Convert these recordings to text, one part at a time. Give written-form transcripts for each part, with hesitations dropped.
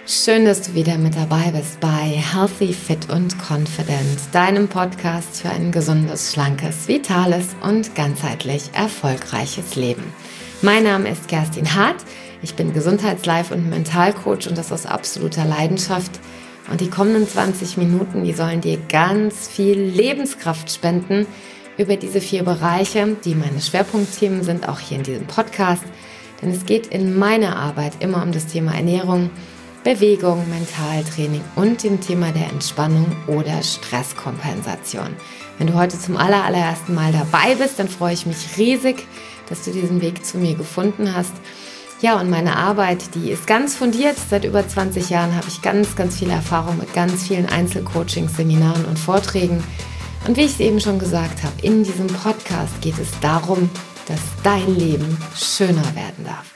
Schön, dass du wieder mit dabei bist bei Healthy, Fit und Confident, deinem Podcast für ein gesundes, schlankes, vitales und ganzheitlich erfolgreiches Leben. Mein Name ist Kerstin Hart, ich bin Gesundheits-, und Mentalcoach und das aus absoluter Leidenschaft. Und die kommenden 20 Minuten, die sollen dir ganz viel Lebenskraft spenden über diese 4 Bereiche, die meine Schwerpunktthemen sind, auch hier in diesem Podcast. Denn es geht in meiner Arbeit immer um das Thema Ernährung, Bewegung, Mentaltraining und dem Thema der Entspannung oder Stresskompensation. Wenn du heute zum allerersten Mal dabei bist, dann freue ich mich riesig, dass du diesen Weg zu mir gefunden hast. Ja, und meine Arbeit, die ist ganz fundiert. Seit über 20 Jahren habe ich ganz viel Erfahrung mit ganz vielen Einzelcoachings, Seminaren und Vorträgen. Und wie ich es eben schon gesagt habe, in diesem Podcast geht es darum, dass dein Leben schöner werden darf.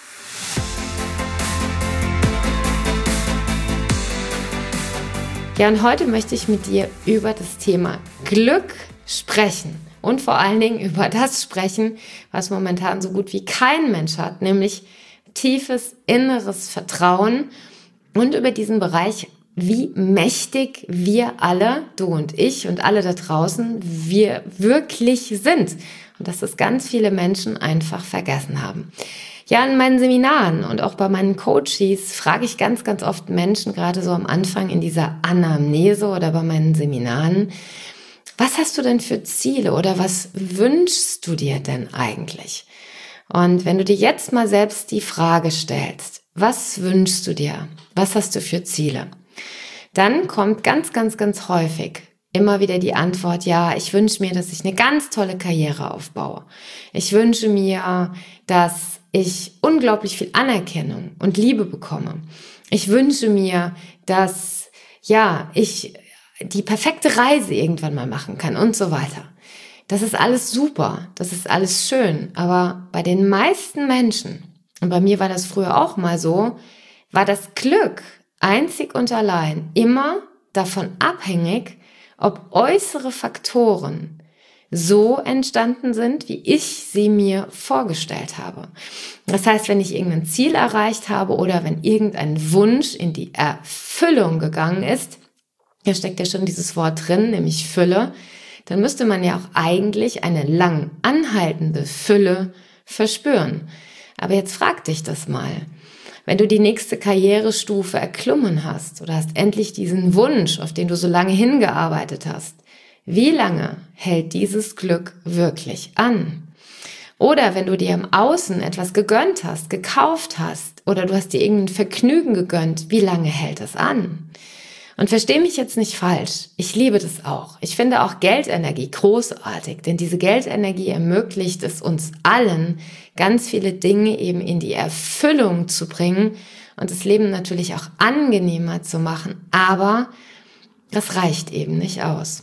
Ja, und heute möchte ich mit dir über das Thema Glück sprechen und vor allen Dingen über das sprechen, was momentan so gut wie kein Mensch hat, nämlich tiefes inneres Vertrauen und über diesen Bereich, wie mächtig wir alle, du und ich und alle da draußen, wir wirklich sind und dass das ganz viele Menschen einfach vergessen haben. Ja, in meinen Seminaren und auch bei meinen Coaches frage ich ganz oft Menschen, gerade so am Anfang in dieser Anamnese oder bei meinen Seminaren, was hast du denn für Ziele oder was wünschst du dir denn eigentlich? Und wenn du dir jetzt mal selbst die Frage stellst, was wünschst du dir? Was hast du für Ziele? Dann kommt ganz häufig immer wieder die Antwort, ja, ich wünsche mir, dass ich eine ganz tolle Karriere aufbaue. Ich wünsche mir, dass ich unglaublich viel Anerkennung und Liebe bekomme. Ich wünsche mir, dass ich die perfekte Reise irgendwann mal machen kann und so weiter. Das ist alles super, das ist alles schön, aber bei den meisten Menschen, und bei mir war das früher auch mal so, war das Glück einzig und allein immer davon abhängig, ob äußere Faktoren so entstanden sind, wie ich sie mir vorgestellt habe. Das heißt, wenn ich irgendein Ziel erreicht habe oder wenn irgendein Wunsch in die Erfüllung gegangen ist, da steckt ja schon dieses Wort drin, nämlich Fülle, dann müsste man ja auch eigentlich eine lang anhaltende Fülle verspüren. Aber jetzt frag dich das mal. Wenn du die nächste Karrierestufe erklommen hast oder hast endlich diesen Wunsch, auf den du so lange hingearbeitet hast, wie lange hält dieses Glück wirklich an? Oder wenn du dir im Außen etwas gegönnt hast, gekauft hast oder du hast dir irgendein Vergnügen gegönnt, wie lange hält es an? Und versteh mich jetzt nicht falsch, ich liebe das auch. Ich finde auch Geldenergie großartig, denn diese Geldenergie ermöglicht es uns allen, ganz viele Dinge eben in die Erfüllung zu bringen und das Leben natürlich auch angenehmer zu machen. Aber das reicht eben nicht aus.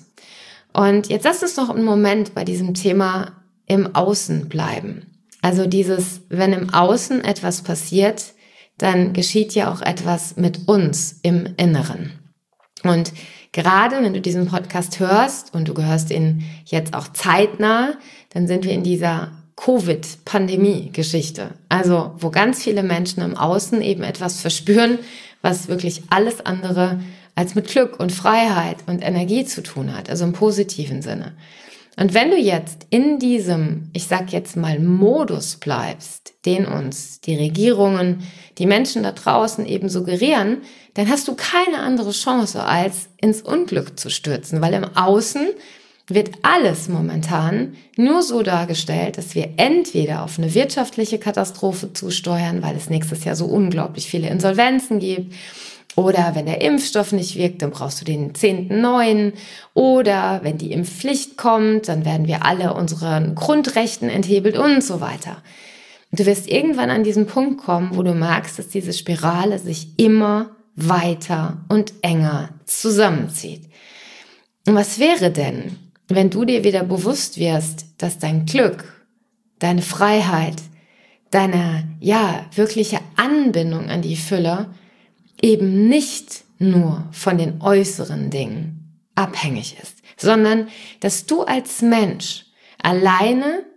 Und jetzt lass uns noch einen Moment bei diesem Thema im Außen bleiben. Also dieses, wenn im Außen etwas passiert, dann geschieht ja auch etwas mit uns im Inneren. Und gerade wenn du diesen Podcast hörst und du gehörst ihn jetzt auch zeitnah, dann sind wir in dieser Covid-Pandemie-Geschichte. Also wo ganz viele Menschen im Außen eben etwas verspüren, was wirklich alles andere als mit Glück und Freiheit und Energie zu tun hat, also im positiven Sinne. Und wenn du jetzt in diesem, ich sag jetzt mal, Modus bleibst, den uns die Regierungen, die Menschen da draußen eben suggerieren, dann hast du keine andere Chance, als ins Unglück zu stürzen, weil im Außen wird alles momentan nur so dargestellt, dass wir entweder auf eine wirtschaftliche Katastrophe zusteuern, weil es nächstes Jahr so unglaublich viele Insolvenzen gibt, oder wenn der Impfstoff nicht wirkt, dann brauchst du den 10. neuen. Oder wenn die Impfpflicht kommt, dann werden wir alle unseren Grundrechten enthebelt und so weiter. Und du wirst irgendwann an diesen Punkt kommen, wo du merkst, dass diese Spirale sich immer weiter und enger zusammenzieht. Und was wäre denn, wenn du dir wieder bewusst wirst, dass dein Glück, deine Freiheit, deine wirkliche Anbindung an die Fülle eben nicht nur von den äußeren Dingen abhängig ist, sondern dass du als Mensch alleine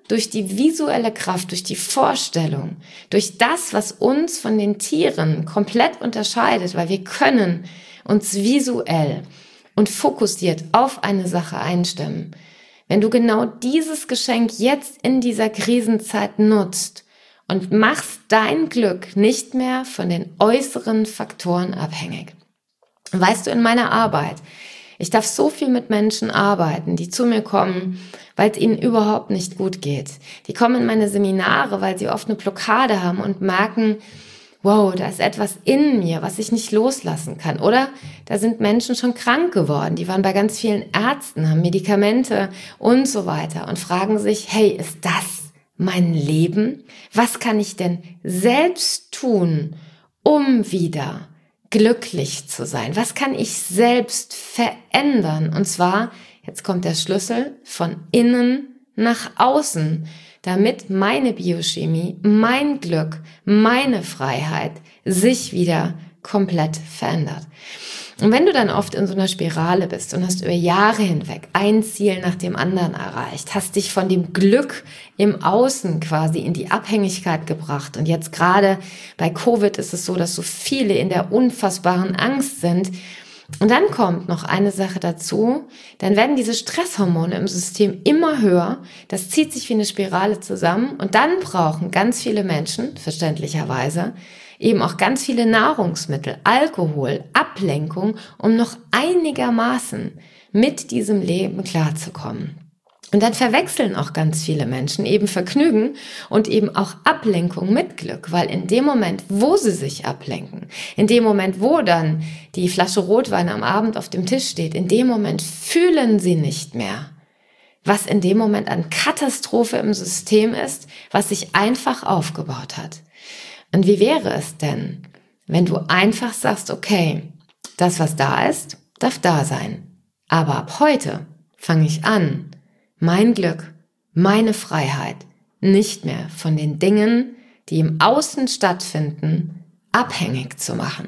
durch die visuelle Kraft, durch die Vorstellung, durch das, was uns von den Tieren komplett unterscheidet, weil wir können uns visuell und fokussiert auf eine Sache einstimmen. Wenn du genau dieses Geschenk jetzt in dieser Krisenzeit nutzt und machst dein Glück nicht mehr von den äußeren Faktoren abhängig. Weißt du, in meiner Arbeit, ich darf so viel mit Menschen arbeiten, die zu mir kommen, weil es ihnen überhaupt nicht gut geht. Die kommen in meine Seminare, weil sie oft eine Blockade haben und merken, wow, da ist etwas in mir, was ich nicht loslassen kann. Oder da sind Menschen schon krank geworden, die waren bei ganz vielen Ärzten, haben Medikamente und so weiter und fragen sich, hey, ist das mein Leben? Was kann ich denn selbst tun, um wieder glücklich zu sein? Was kann ich selbst verändern? Und zwar, jetzt kommt der Schlüssel, von innen nach außen, damit meine Biochemie, mein Glück, meine Freiheit sich wieder komplett verändert. Und wenn du dann oft in so einer Spirale bist und hast über Jahre hinweg ein Ziel nach dem anderen erreicht, hast dich von dem Glück im Außen quasi in die Abhängigkeit gebracht und jetzt gerade bei Covid ist es so, dass so viele in der unfassbaren Angst sind. Und dann kommt noch eine Sache dazu, dann werden diese Stresshormone im System immer höher, das zieht sich wie eine Spirale zusammen und dann brauchen ganz viele Menschen, verständlicherweise, eben auch ganz viele Nahrungsmittel, Alkohol, Ablenkung, um noch einigermaßen mit diesem Leben klarzukommen. Und dann verwechseln auch ganz viele Menschen eben Vergnügen und eben auch Ablenkung mit Glück, weil in dem Moment, wo sie sich ablenken, in dem Moment, wo dann die Flasche Rotwein am Abend auf dem Tisch steht, in dem Moment fühlen sie nicht mehr, was in dem Moment an Katastrophe im System ist, was sich einfach aufgebaut hat. Und wie wäre es denn, wenn du einfach sagst, okay, das, was da ist, darf da sein. Aber ab heute fange ich an, mein Glück, meine Freiheit nicht mehr von den Dingen, die im Außen stattfinden, abhängig zu machen.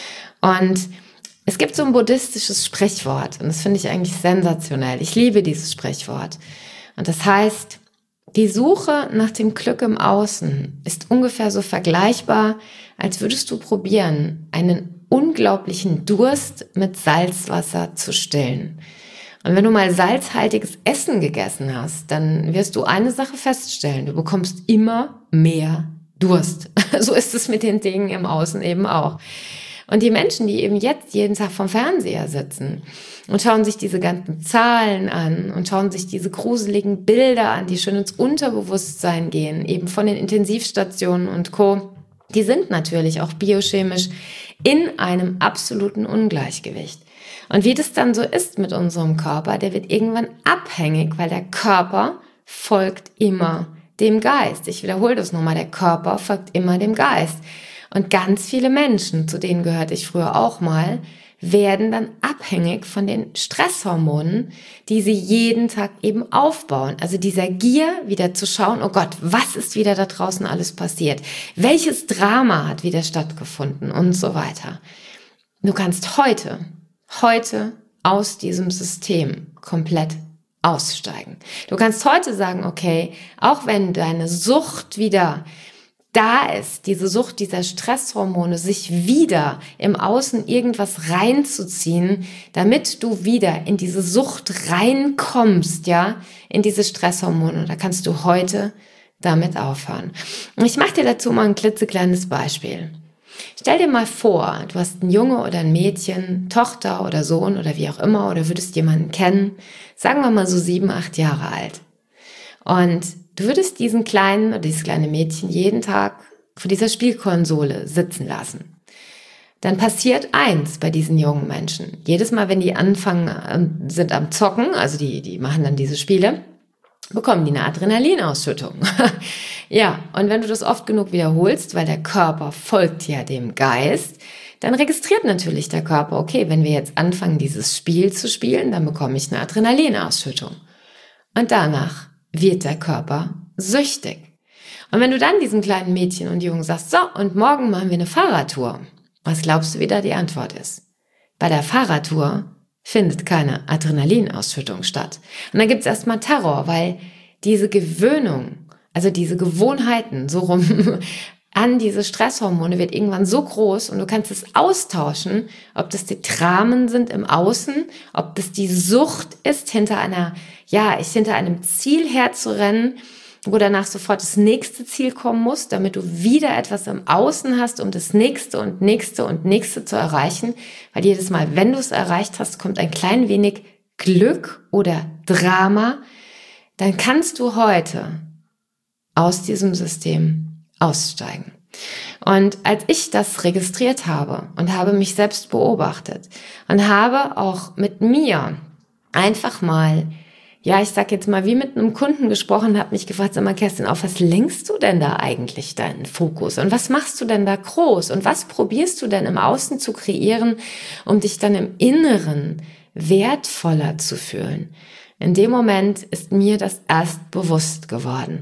Und es gibt so ein buddhistisches Sprichwort und das finde ich eigentlich sensationell. Ich liebe dieses Sprichwort. Und das heißt, die Suche nach dem Glück im Außen ist ungefähr so vergleichbar, als würdest du probieren, einen unglaublichen Durst mit Salzwasser zu stillen. Und wenn du mal salzhaltiges Essen gegessen hast, dann wirst du eine Sache feststellen, du bekommst immer mehr Durst. So ist es mit den Dingen im Außen eben auch. Und die Menschen, die eben jetzt jeden Tag vom Fernseher sitzen und schauen sich diese ganzen Zahlen an und schauen sich diese gruseligen Bilder an, die schon ins Unterbewusstsein gehen, eben von den Intensivstationen und Co., die sind natürlich auch biochemisch in einem absoluten Ungleichgewicht. Und wie das dann so ist mit unserem Körper, der wird irgendwann abhängig, weil der Körper folgt immer dem Geist. Ich wiederhole das nochmal, der Körper folgt immer dem Geist. Und ganz viele Menschen, zu denen gehörte ich früher auch mal, werden dann abhängig von den Stresshormonen, die sie jeden Tag eben aufbauen. Also dieser Gier, wieder zu schauen, oh Gott, was ist wieder da draußen alles passiert? Welches Drama hat wieder stattgefunden und so weiter. Du kannst heute aus diesem System komplett aussteigen. Du kannst heute sagen, okay, auch wenn deine Sucht wieder da ist, diese Sucht dieser Stresshormone, sich wieder im Außen irgendwas reinzuziehen, damit du wieder in diese Sucht reinkommst, ja, in diese Stresshormone. Da kannst du heute damit aufhören. Und ich mache dir dazu mal ein klitzekleines Beispiel. Stell dir mal vor, du hast einen Junge oder ein Mädchen, Tochter oder Sohn oder wie auch immer, oder würdest jemanden kennen, sagen wir mal so 7, 8 Jahre alt. Und du würdest diesen kleinen oder dieses kleine Mädchen jeden Tag vor dieser Spielkonsole sitzen lassen. Dann passiert eins bei diesen jungen Menschen. Jedes Mal, wenn die anfangen, sind am Zocken, also die machen dann diese Spiele, bekommen die eine Adrenalinausschüttung. Ja, und wenn du das oft genug wiederholst, weil der Körper folgt ja dem Geist, dann registriert natürlich der Körper, okay, wenn wir jetzt anfangen, dieses Spiel zu spielen, dann bekomme ich eine Adrenalinausschüttung. Und danach wird der Körper süchtig. Und wenn du dann diesem kleinen Mädchen und Jungen sagst, so, und morgen machen wir eine Fahrradtour, was glaubst du, wie da die Antwort ist? Bei der Fahrradtour findet keine Adrenalinausschüttung statt. Und dann gibt es erstmal Terror, weil diese Gewöhnung, also diese Gewohnheiten so rum an diese Stresshormone wird irgendwann so groß und du kannst es austauschen, ob das die Dramen sind im Außen, ob das die Sucht ist, hinter einem Ziel herzurennen, wo danach sofort das nächste Ziel kommen muss, damit du wieder etwas im Außen hast, um das nächste und nächste und nächste zu erreichen, weil jedes Mal, wenn du es erreicht hast, kommt ein klein wenig Glück oder Drama, dann kannst du heute aus diesem System aussteigen. Und als ich das registriert habe und habe mich selbst beobachtet und habe auch mit mir einfach mal, ich sag jetzt mal, wie mit einem Kunden gesprochen, habe mich gefragt, sag mal, Kerstin, auf was lenkst du denn da eigentlich deinen Fokus? Und was machst du denn da groß? Und was probierst du denn im Außen zu kreieren, um dich dann im Inneren wertvoller zu fühlen? In dem Moment ist mir das erst bewusst geworden.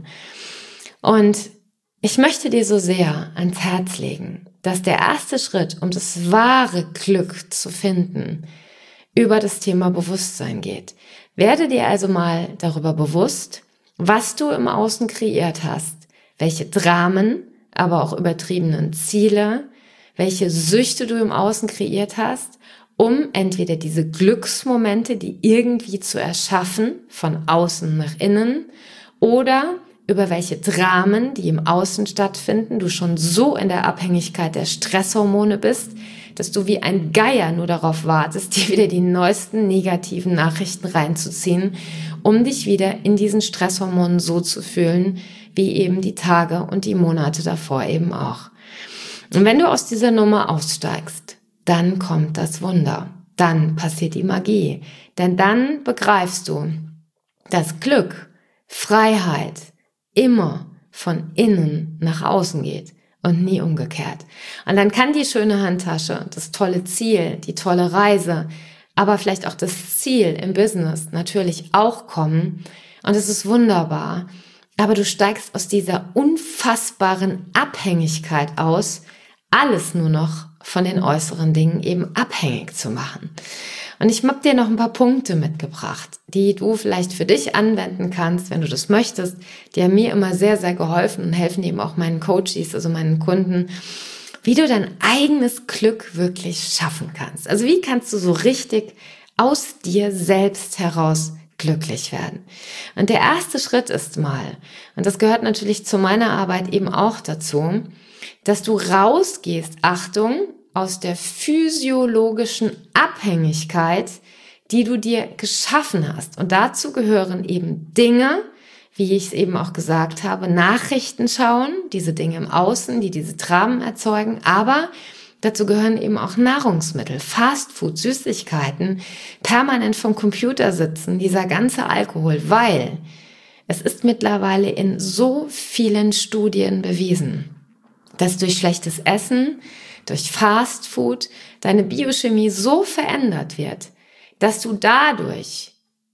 Und ich möchte dir so sehr ans Herz legen, dass der erste Schritt, um das wahre Glück zu finden, über das Thema Bewusstsein geht. Werde dir also mal darüber bewusst, was du im Außen kreiert hast, welche Dramen, aber auch übertriebenen Ziele, welche Süchte du im Außen kreiert hast, um entweder diese Glücksmomente, die irgendwie zu erschaffen, von außen nach innen, oder über welche Dramen, die im Außen stattfinden, du schon so in der Abhängigkeit der Stresshormone bist, dass du wie ein Geier nur darauf wartest, dir wieder die neuesten negativen Nachrichten reinzuziehen, um dich wieder in diesen Stresshormonen so zu fühlen, wie eben die Tage und die Monate davor eben auch. Und wenn du aus dieser Nummer aussteigst, dann kommt das Wunder, dann passiert die Magie, denn dann begreifst du, dass Glück, Freiheit immer von innen nach außen geht und nie umgekehrt. Und dann kann die schöne Handtasche, das tolle Ziel, die tolle Reise, aber vielleicht auch das Ziel im Business natürlich auch kommen. Und es ist wunderbar. Aber du steigst aus dieser unfassbaren Abhängigkeit aus, alles nur noch von den äußeren Dingen eben abhängig zu machen. Und ich habe dir noch ein paar Punkte mitgebracht, die du vielleicht für dich anwenden kannst, wenn du das möchtest. Die haben mir immer sehr, sehr geholfen und helfen eben auch meinen Coaches, also meinen Kunden, wie du dein eigenes Glück wirklich schaffen kannst. Also wie kannst du so richtig aus dir selbst heraus glücklich werden? Und der erste Schritt ist mal, und das gehört natürlich zu meiner Arbeit eben auch dazu, dass du rausgehst, Achtung, aus der physiologischen Abhängigkeit, die du dir geschaffen hast. Und dazu gehören eben Dinge, wie ich es eben auch gesagt habe, Nachrichten schauen, diese Dinge im Außen, die diese Dramen erzeugen, aber dazu gehören eben auch Nahrungsmittel, Fastfood, Süßigkeiten, permanent vom Computer sitzen, dieser ganze Alkohol, weil es ist mittlerweile in so vielen Studien bewiesen, dass durch schlechtes Essen, durch Fastfood deine Biochemie so verändert wird, dass du dadurch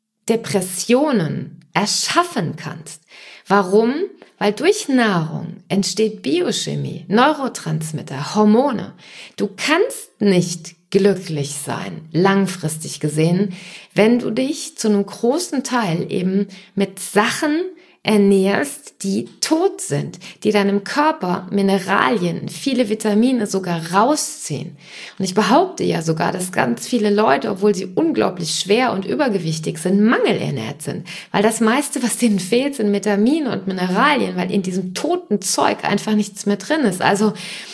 Depressionen erschaffen kannst. Warum? Weil durch Nahrung entsteht Biochemie, Neurotransmitter, Hormone. Du kannst nicht glücklich sein, langfristig gesehen, wenn du dich zu einem großen Teil eben mit Sachen ernährst, die tot sind, die deinem Körper Mineralien, viele Vitamine sogar rausziehen. Und ich behaupte ja sogar, dass ganz viele Leute, obwohl sie unglaublich schwer und übergewichtig sind, mangelernährt sind. Weil das meiste, was denen fehlt, sind Vitamine und Mineralien, weil in diesem toten Zeug einfach nichts mehr drin ist. Also,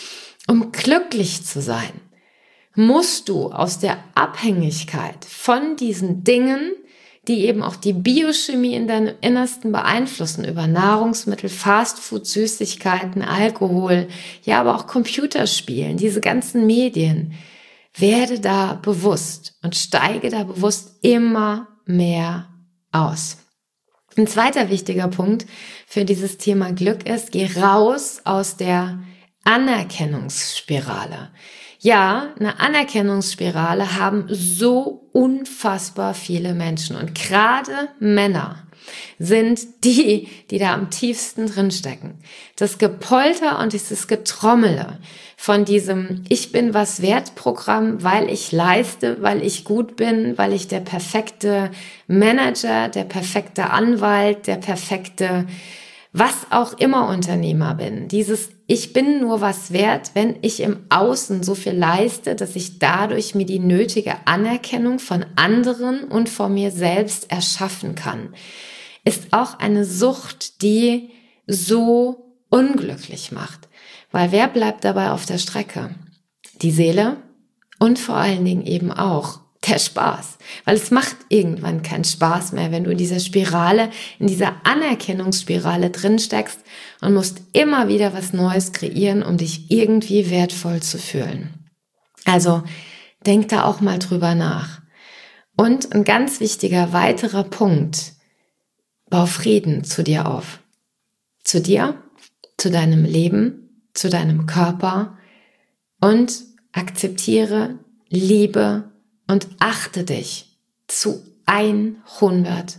um glücklich zu sein, musst du aus der Abhängigkeit von diesen Dingen, die eben auch die Biochemie in deinem Innersten beeinflussen, über Nahrungsmittel, Fastfood, Süßigkeiten, Alkohol, ja, aber auch Computerspielen, diese ganzen Medien. Werde da bewusst und steige da bewusst immer mehr aus. Ein zweiter wichtiger Punkt für dieses Thema Glück ist, geh raus aus der Anerkennungsspirale. Ja, eine Anerkennungsspirale haben so unfassbar viele Menschen und gerade Männer sind die da am tiefsten drinstecken. Das Gepolter und dieses Getrommele von diesem Ich bin was wert Programm, weil ich leiste, weil ich gut bin, weil ich der perfekte Manager, der perfekte Anwalt, der perfekte was auch immer Unternehmer bin. Dieses Ich bin nur was wert, wenn ich im Außen so viel leiste, dass ich dadurch mir die nötige Anerkennung von anderen und von mir selbst erschaffen kann, ist auch eine Sucht, die so unglücklich macht. Weil wer bleibt dabei auf der Strecke? Die Seele und vor allen Dingen eben auch der Spaß. Weil es macht irgendwann keinen Spaß mehr, wenn du in dieser Spirale, in dieser Anerkennungsspirale drin steckst und musst immer wieder was Neues kreieren, um dich irgendwie wertvoll zu fühlen. Also denk da auch mal drüber nach. Und ein ganz wichtiger weiterer Punkt: Bau Frieden zu dir auf. Zu dir, zu deinem Leben, zu deinem Körper und akzeptiere, liebe und achte dich zu 100%.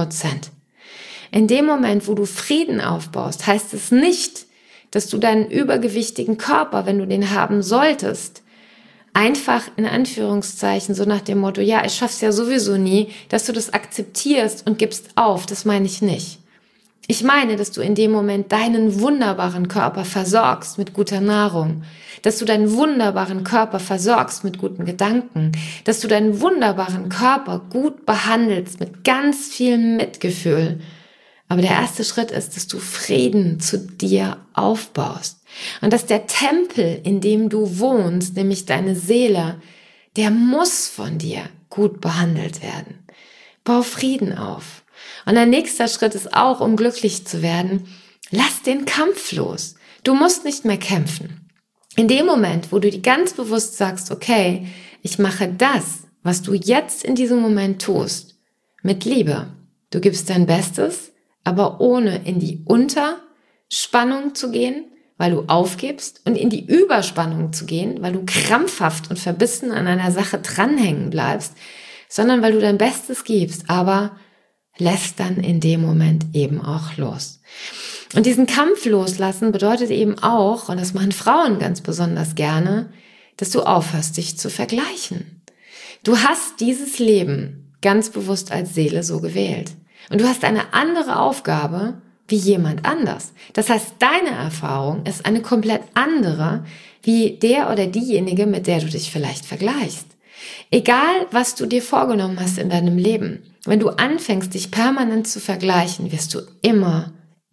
In dem Moment, wo du Frieden aufbaust, heißt es nicht, dass du deinen übergewichtigen Körper, wenn du den haben solltest, einfach in Anführungszeichen so nach dem Motto, ja, ich schaff's ja sowieso nie, dass du das akzeptierst und gibst auf. Das meine ich nicht. Ich meine, dass du in dem Moment deinen wunderbaren Körper versorgst mit guter Nahrung, dass du deinen wunderbaren Körper versorgst mit guten Gedanken, dass du deinen wunderbaren Körper gut behandelst mit ganz viel Mitgefühl. Aber der erste Schritt ist, dass du Frieden zu dir aufbaust und dass der Tempel, in dem du wohnst, nämlich deine Seele, der muss von dir gut behandelt werden. Bau Frieden auf. Und ein nächster Schritt ist auch, um glücklich zu werden, lass den Kampf los. Du musst nicht mehr kämpfen. In dem Moment, wo du dir ganz bewusst sagst, okay, ich mache das, was du jetzt in diesem Moment tust, mit Liebe. Du gibst dein Bestes, aber ohne in die Unterspannung zu gehen, weil du aufgibst, und in die Überspannung zu gehen, weil du krampfhaft und verbissen an einer Sache dranhängen bleibst, sondern weil du dein Bestes gibst, aber lässt dann in dem Moment eben auch los. Und diesen Kampf loslassen bedeutet eben auch, und das machen Frauen ganz besonders gerne, dass du aufhörst, dich zu vergleichen. Du hast dieses Leben ganz bewusst als Seele so gewählt. Und du hast eine andere Aufgabe wie jemand anders. Das heißt, deine Erfahrung ist eine komplett andere wie der oder diejenige, mit der du dich vielleicht vergleichst. Egal, was du dir vorgenommen hast in deinem Leben, wenn du anfängst, dich permanent zu vergleichen, wirst du immer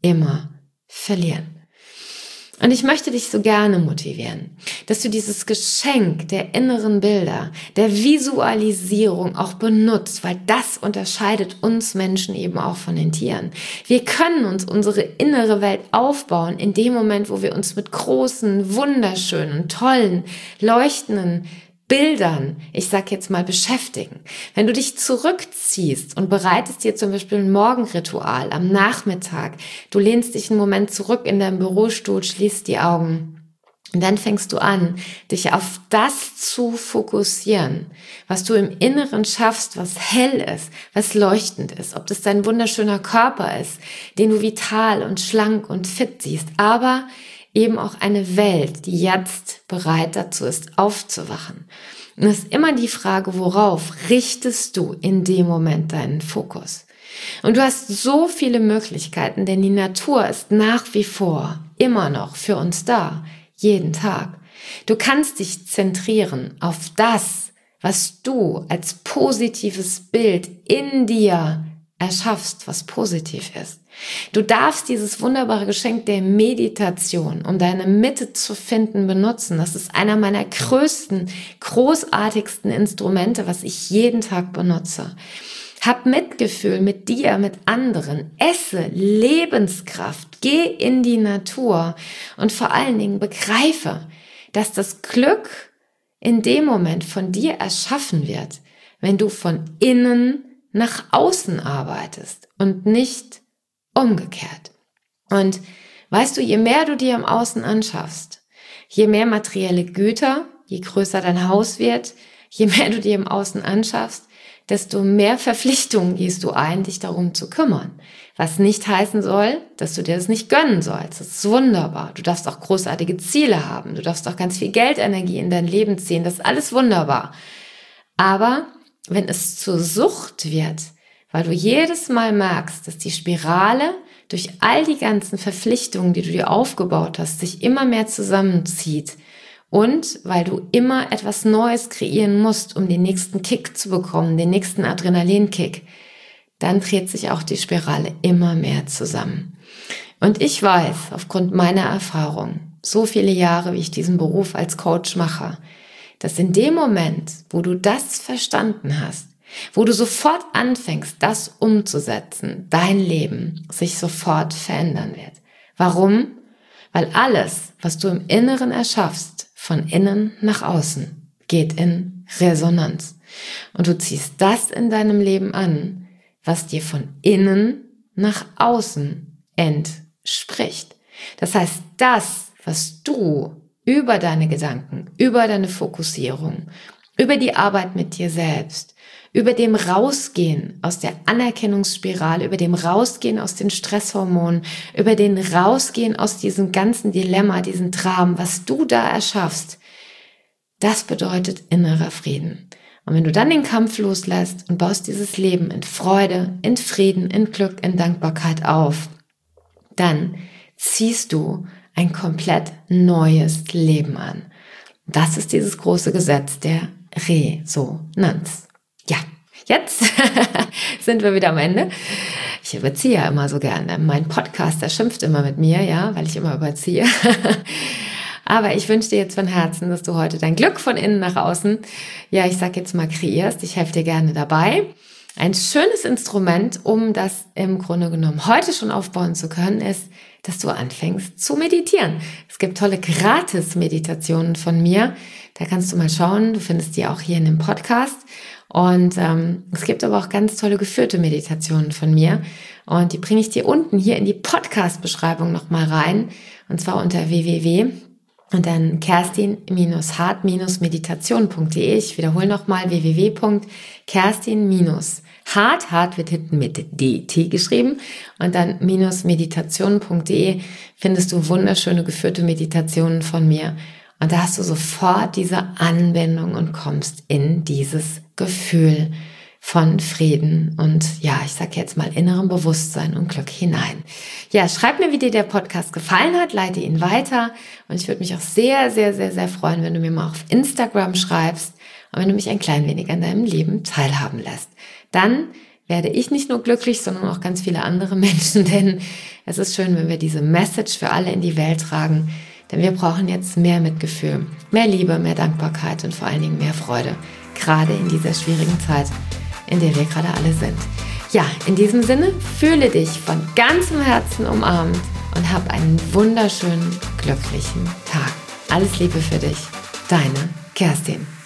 verlieren. Und ich möchte dich so gerne motivieren, dass du dieses Geschenk der inneren Bilder, der Visualisierung auch benutzt, weil das unterscheidet uns Menschen eben auch von den Tieren. Wir können uns unsere innere Welt aufbauen in dem Moment, wo wir uns mit großen, wunderschönen, tollen, leuchtenden Bildern, ich sag jetzt mal, beschäftigen. Wenn du dich zurückziehst und bereitest dir zum Beispiel ein Morgenritual am Nachmittag, du lehnst dich einen Moment zurück in deinem Bürostuhl, schließt die Augen und dann fängst du an, dich auf das zu fokussieren, was du im Inneren schaffst, was hell ist, was leuchtend ist, ob das dein wunderschöner Körper ist, den du vital und schlank und fit siehst, aber eben auch eine Welt, die jetzt bereit dazu ist, aufzuwachen. Und es ist immer die Frage, worauf richtest du in dem Moment deinen Fokus? Und du hast so viele Möglichkeiten, denn die Natur ist nach wie vor immer noch für uns da, jeden Tag. Du kannst dich zentrieren auf das, was du als positives Bild in dir erschaffst, was positiv ist. Du darfst dieses wunderbare Geschenk der Meditation, um deine Mitte zu finden, benutzen. Das ist einer meiner größten, großartigsten Instrumente, was ich jeden Tag benutze. Hab Mitgefühl mit dir, mit anderen. Esse Lebenskraft. Geh in die Natur. Und vor allen Dingen begreife, dass das Glück in dem Moment von dir erschaffen wird, wenn du von innen nach außen arbeitest und nicht umgekehrt. Und weißt du, je mehr du dir im Außen anschaffst, je mehr materielle Güter je größer dein Haus wird, je mehr du dir im Außen anschaffst, desto mehr Verpflichtungen gehst du ein, dich darum zu kümmern. Was nicht heißen soll, dass du dir das nicht gönnen sollst. Das ist wunderbar. Du darfst auch großartige Ziele haben. Du darfst auch ganz viel Geldenergie in dein Leben ziehen. Das ist alles wunderbar. Aber wenn es zur Sucht wird, weil du jedes Mal merkst, dass die Spirale durch all die ganzen Verpflichtungen, die du dir aufgebaut hast, sich immer mehr zusammenzieht, und weil du immer etwas Neues kreieren musst, um den nächsten Kick zu bekommen, den nächsten Adrenalinkick, dann dreht sich auch die Spirale immer mehr zusammen. Und ich weiß, aufgrund meiner Erfahrung, so viele Jahre, wie ich diesen Beruf als Coach mache, dass in dem Moment, wo du das verstanden hast, wo du sofort anfängst, das umzusetzen, dein Leben sich sofort verändern wird. Warum? Weil alles, was du im Inneren erschaffst, von innen nach außen, geht in Resonanz. Und du ziehst das in deinem Leben an, was dir von innen nach außen entspricht. Das heißt, das, was du über deine Gedanken, über deine Fokussierung, über die Arbeit mit dir selbst, über dem Rausgehen aus der Anerkennungsspirale, über dem Rausgehen aus den Stresshormonen, über den Rausgehen aus diesem ganzen Dilemma, diesem Traum, was du da erschaffst, das bedeutet innerer Frieden. Und wenn du dann den Kampf loslässt und baust dieses Leben in Freude, in Frieden, in Glück, in Dankbarkeit auf, dann ziehst du ein komplett neues Leben an. Das ist dieses große Gesetz der Resonanz. Ja, jetzt sind wir wieder am Ende. Ich überziehe ja immer so gerne. Mein Podcaster schimpft immer mit mir, ja, weil ich immer überziehe. Aber ich wünsche dir jetzt von Herzen, dass du heute dein Glück von innen nach außen, ja, ich sag jetzt mal, kreierst. Ich helfe dir gerne dabei. Ein schönes Instrument, um das im Grunde genommen heute schon aufbauen zu können, ist, dass du anfängst zu meditieren. Es gibt tolle Gratis-Meditationen von mir. Da kannst du mal schauen. Du findest die auch hier in dem Podcast. Und es gibt aber auch ganz tolle geführte Meditationen von mir. Und die bringe ich dir unten hier in die Podcast-Beschreibung nochmal rein. Und zwar unter www. Und dann kerstin-hart-meditation.de. Ich wiederhole nochmal www.kerstin-hart, hart wird hinten mit DT geschrieben. Und dann -meditation.de findest du wunderschöne geführte Meditationen von mir. Und da hast du sofort diese Anbindung und kommst in dieses Gefühl von Frieden und ja, ich sag jetzt mal innerem Bewusstsein und Glück hinein. Ja, schreib mir, wie dir der Podcast gefallen hat, leite ihn weiter und ich würde mich auch sehr, sehr, sehr, sehr freuen, wenn du mir mal auf Instagram schreibst und wenn du mich ein klein wenig an deinem Leben teilhaben lässt. Dann werde ich nicht nur glücklich, sondern auch ganz viele andere Menschen, denn es ist schön, wenn wir diese Message für alle in die Welt tragen, denn wir brauchen jetzt mehr Mitgefühl, mehr Liebe, mehr Dankbarkeit und vor allen Dingen mehr Freude, gerade in dieser schwierigen Zeit, in der wir gerade alle sind. Ja, in diesem Sinne, fühle dich von ganzem Herzen umarmt und hab einen wunderschönen, glücklichen Tag. Alles Liebe für dich, deine Kerstin.